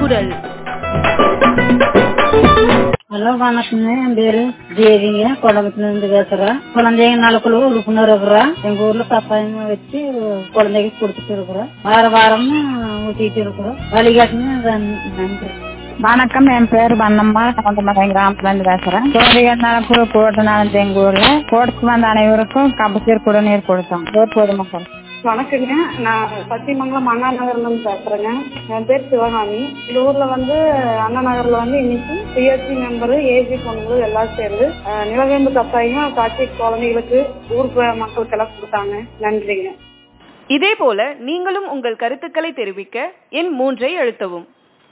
குரல். ஹலோ வணக்கங்க, என் பேரு தேவிங்க, குழம்புல இருந்து பேசுறேன். குழந்தைங்க நலக்குழு உறுப்பினர் இருக்கிறேன். எங்க ஊர்ல கஷாயம் வச்சு குழந்தைக்கு கொடுத்துட்டு இருக்கிறோம். வாரமும் ஊத்திட்டு இருக்கிறோம். வழிகாட்டுங்க. நன்றி. வணக்கம், என் பேரு பண்ணம்மா, கிராமத்துல இருந்து பேசுறேன். குழந்தைகள் நலக்குழு கூட்டினாலும் எங்க ஊர்ல கோர்ட்டுக்கு வந்த அனைவருக்கும் கபசீர் குடிநீர் கொடுத்தோம். பொதுமக்கள் வணக்கங்க, நான் சத்தியமங்கலம் அண்ணா நகர்ல இருந்து பேசுறேங்க. என் பேர் சிவகாமி. இந்த ஊர்ல அண்ணா நகர்ல இன்னைக்கு சிஎஸ்சி மெம்பரு ஏஜி பொண்ணுங்க எல்லாம் சேர்ந்து நிலவேம்பு கஷாயம் காட்சி குழந்தைகளுக்கு ஊர் மக்களுக்கு எல்லாம் கொடுத்தாங்க. நன்றிங்க. இதே போல நீங்களும் உங்கள் கருத்துக்களை தெரிவிக்க எண் 3 அழுத்தவும்.